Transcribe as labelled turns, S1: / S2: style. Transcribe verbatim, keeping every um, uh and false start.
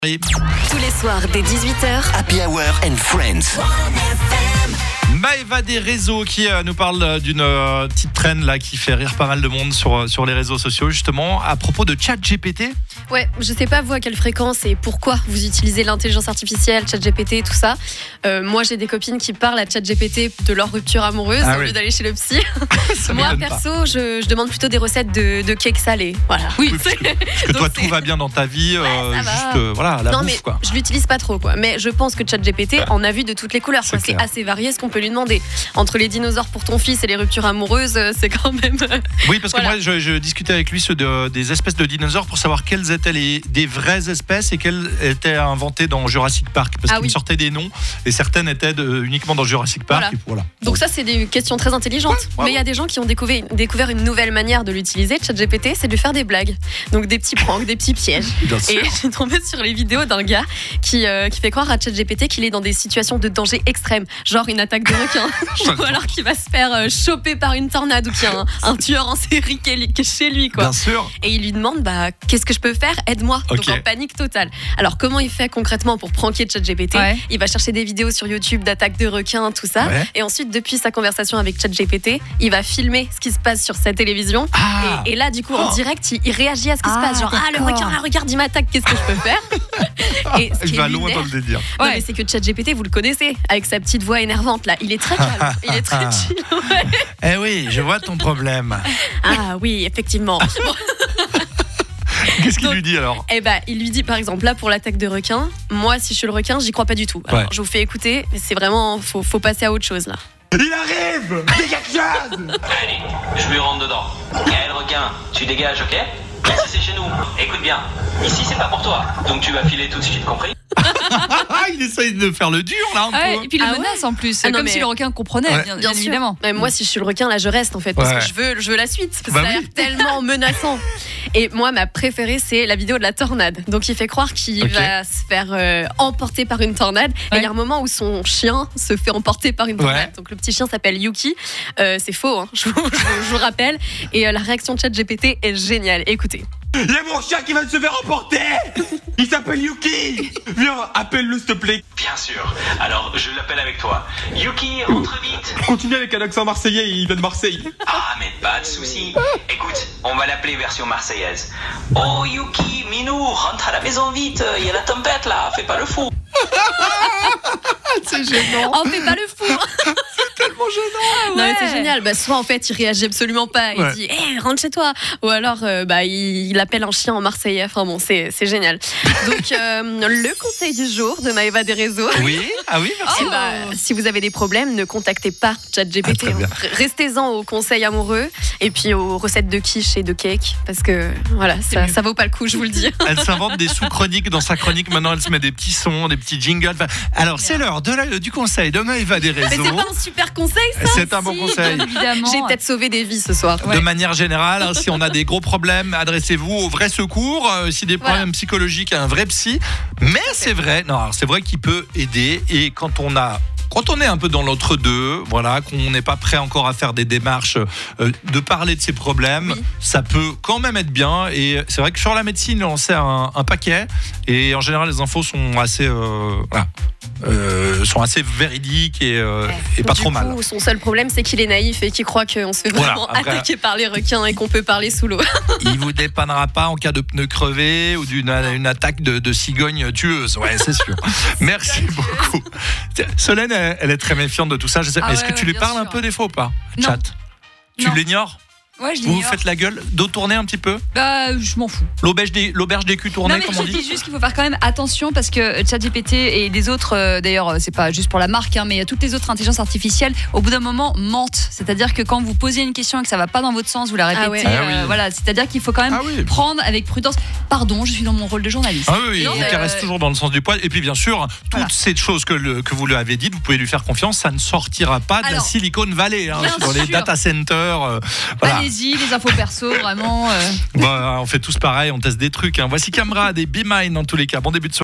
S1: Tous les soirs dès dix-huit heures,
S2: Happy Hour and Friends.
S3: Maëva des réseaux qui euh, nous parle euh, d'une euh, petite traîne là qui fait rire pas mal de monde sur, euh, sur les réseaux sociaux, justement à propos de ChatGPT.
S4: Ouais, je sais pas vous à quelle fréquence et pourquoi vous utilisez l'intelligence artificielle, ChatGPT, tout ça. Euh, moi, j'ai des copines qui parlent à ChatGPT de leur rupture amoureuse
S3: Ah
S4: au
S3: oui.
S4: lieu d'aller chez le psy.
S3: Ça
S4: Moi,
S3: m'étonne pas.
S4: perso, je, je demande plutôt des recettes de, de cakes salés. Voilà.
S3: Oui, parce que, parce que
S4: Donc
S3: toi
S4: c'est-
S3: tout va bien dans ta vie, euh,
S4: Ouais, ça va.
S3: juste euh, voilà la
S4: non,
S3: bouffe
S4: mais
S3: quoi.
S4: je l'utilise pas trop, quoi. Mais je pense que ChatGPT en a vu de toutes les couleurs.
S3: C'est
S4: quoi. C'est
S3: clair.
S4: assez varié ce qu'on peut lui demander. Entre les dinosaures pour ton fils et les ruptures amoureuses, euh, c'est quand même. euh,
S3: Oui, parce que
S4: Voilà.
S3: moi je, je discutais avec lui ceux de, des espèces de dinosaures pour savoir quelles étaient les des vraies espèces et quelles étaient inventées dans Jurassic Park, parce
S4: Ah
S3: qu'il
S4: oui.
S3: me sortait des noms et certaines étaient de- uniquement dans Jurassic Park.
S4: Voilà.
S3: Et voilà.
S4: Donc ça, c'est des questions très intelligentes.
S3: Ouais, ouais,
S4: Mais il y a des gens qui ont découvert, découvert une nouvelle manière de l'utiliser, ChatGPT, c'est de faire des blagues. Donc des petits pranks, des petits pièges.
S3: Bien sûr.
S4: Et j'ai tombé sur les vidéos d'un gars qui, euh, qui fait croire à ChatGPT qu'il est dans des situations de danger extrême, genre une attaque de requin, ou alors qu'il va se faire euh, choper par une tornade, ou qu'il y a un, un tueur en série qui est, qui est chez lui, quoi.
S3: Bien sûr.
S4: Et il lui demande bah, qu'est-ce que je peux faire, aide-moi.
S3: Ok.
S4: Donc en panique totale. Alors comment il fait concrètement pour pranker ChatGPT?
S5: Ouais.
S4: Il va chercher des vidéos sur YouTube d'attaques de requins, tout ça.
S3: Ouais.
S4: Et ensuite, depuis sa conversation avec ChatGPT, il va filmer ce qui se passe sur sa télévision.
S3: Ah.
S4: Et, et là, du coup, en direct, il, il réagit à ce qui
S5: Ah,
S4: se passe. Genre, ah, le
S5: d'accord.
S4: requin, là, regarde, il m'attaque, qu'est-ce que je peux faire? Et ce
S3: Il
S4: qui
S3: va
S4: est
S3: loin
S4: lunaire,
S3: dans le délire.
S4: non,
S5: Ouais.
S4: mais c'est que ChatGPT, vous le connaissez, avec sa petite voix énervante, là. Il est très calme, il est très chill. Ouais.
S3: Eh oui, je vois ton problème.
S4: Ah oui, effectivement. Bon,
S3: Qu'est-ce qu'il
S4: Donc-
S3: lui dit alors?
S4: eh ben, il lui dit, par exemple, là, pour l'attaque de requin, moi, si je suis le requin, j'y crois pas du tout. Alors,
S3: Ouais.
S4: je vous fais écouter, mais c'est vraiment, faut, faut passer à autre chose, là.
S2: Il arrive! Fais quelque chose!
S6: Allez, je lui rentre dedans. Gaël requin, tu dégages, ok? Ici c'est chez nous. Écoute bien, ici c'est pas pour toi. Donc tu vas filer tout de suite, compris?
S3: Ah, il essaye de faire le dur là un
S5: Ouais,
S3: peu.
S5: et puis il le
S4: Ah ouais
S5: menace en plus,
S4: Ah non,
S5: comme
S4: mais-
S5: si le requin comprenait,
S3: Ouais.
S5: bien,
S4: Bien
S5: bien
S4: sûr.
S5: évidemment.
S4: Mais moi, si je suis le requin, là, je reste en fait, parce
S3: Ouais.
S4: que je veux, je veux la suite. Parce que
S3: Bah
S4: ça a
S3: oui.
S4: l'air tellement menaçant. Et moi, ma préférée, c'est la vidéo de la tornade. Donc, il fait croire qu'il
S3: Ok.
S4: va se faire euh, emporter par une tornade. Et il
S5: Ouais.
S4: y a un moment où son chien se fait emporter par une tornade.
S3: Ouais.
S4: Donc, le petit chien s'appelle Yuki. Euh, c'est faux, hein, je, vous, je vous- je vous rappelle. Et euh, la réaction de ChatGPT est géniale. Écoutez.
S2: Il y a mon chien qui va se faire emporter! Il s'appelle Yuki! Viens, appelle-le s'il te plaît.
S6: Bien sûr. Alors je l'appelle avec toi. Yuki, rentre vite.
S2: Continue avec un accent marseillais, il vient de Marseille.
S6: Ah mais pas de souci. Écoute, on va l'appeler version marseillaise. Oh Yuki, Minou, rentre à la maison vite. Il y a la tempête là, fais pas le fou.
S3: C'est gênant.
S4: Oh, fais pas le fou!
S3: Tellement gênant.
S4: Non, mais c'est génial. Bah, soit en fait, il réagit absolument pas. Il
S3: Ouais.
S4: dit, hé, rentre chez toi. Ou alors, euh, bah, il, il appelle un chien en marseillais. Enfin bon, c'est, c'est génial. Donc, euh, le conseil du jour de Maëva des réseaux.
S3: Oui, ah oui, merci.
S4: Eh bah, si vous avez des problèmes, ne contactez pas ChatGPT.
S3: Ah, très bien.
S4: hein. Restez-en aux conseils amoureux et puis aux recettes de quiche et de cake. Parce que voilà, ça, ça vaut pas le coup, je vous le dis.
S3: Elle s'invente des sous-chroniques dans sa chronique. Maintenant, elle se met des petits sons, des petits jingles. Enfin, alors, c'est l'heure de la- du conseil de Maëva des
S4: Mais
S3: réseaux.
S4: c'est pas un super conseil, ça.
S3: C'est un bon
S5: Si,
S3: conseil.
S5: bien évidemment.
S4: J'ai peut-être sauvé des vies ce soir.
S3: De manière générale, hein, si on a des gros problèmes, adressez-vous au vrai secours. Euh, si des
S4: Voilà.
S3: problèmes psychologiques, à un vrai psy. Mais c'est vrai, non, alors, c'est vrai qu'il peut aider. Et quand on a Quand on est un peu dans l'entre-deux, voilà, qu'on n'est pas prêt encore à faire des démarches, euh, de parler de ses problèmes,
S4: Oui.
S3: ça peut quand même être bien. Et c'est vrai que sur la médecine, on sait un, un paquet. Et en général, les infos sont assez, euh, voilà, euh, sont assez véridiques et, euh, et pas
S4: Du
S3: trop
S4: coup,
S3: mal.
S4: son seul problème, c'est qu'il est naïf et qu'il croit qu'on se fait
S3: Voilà,
S4: vraiment
S3: après-
S4: attaquer par les requins et qu'on peut parler sous l'eau.
S3: Il vous dépannera pas en cas de pneu crevé ou d'une une attaque de, de cigogne tueuse. Ouais, c'est sûr. Merci beaucoup. Tiens, Solène, elle, elle est très méfiante de tout ça. Je sais,
S5: Ah
S3: est-ce
S5: ouais,
S3: que tu
S5: ouais,
S3: lui
S5: bien
S3: parles un
S5: sûr.
S3: peu des fois ou pas?
S5: Non.
S3: Chat. Tu
S5: Non.
S3: l'ignores?
S5: Ouais, je
S3: Vous vous
S5: l'ignore.
S3: faites la gueule? Dos tourné un petit peu?
S5: Bah, je m'en fous.
S3: L'auberge des, l'auberge des culs tournés,
S5: Non, mais
S3: comme
S5: je
S3: on
S5: dis
S3: dit?
S5: juste qu'il faut faire quand même attention parce que ChatGPT et les autres, euh, d'ailleurs, c'est pas juste pour la marque, hein, mais toutes les autres intelligences artificielles, au bout d'un moment, mentent. C'est-à-dire que quand vous posez une question et que ça va pas dans votre sens, vous la répétez.
S4: Ah ouais.
S3: Ah oui.
S5: euh, voilà, c'est-à-dire qu'il faut quand même
S3: Ah oui.
S5: prendre avec prudence. Pardon, je suis dans mon rôle de journaliste.
S3: Ah oui,
S4: Non,
S3: il
S4: mais,
S3: caresse
S5: euh,
S3: toujours dans le sens du poil. Et puis bien sûr, toutes
S5: Voilà.
S3: ces choses que, le- que vous lui avez dites, vous pouvez lui faire confiance, ça ne sortira pas de la
S5: Alors,
S3: Silicon Valley, hein,
S5: bien
S3: sur les
S5: sûr.
S3: data centers. euh, voilà.
S5: Allez-y, les infos perso, vraiment. euh.
S3: Bah, on fait tous pareil, on teste des trucs. hein. Voici Camera, des Be Mine dans tous les cas. Bon début de soirée.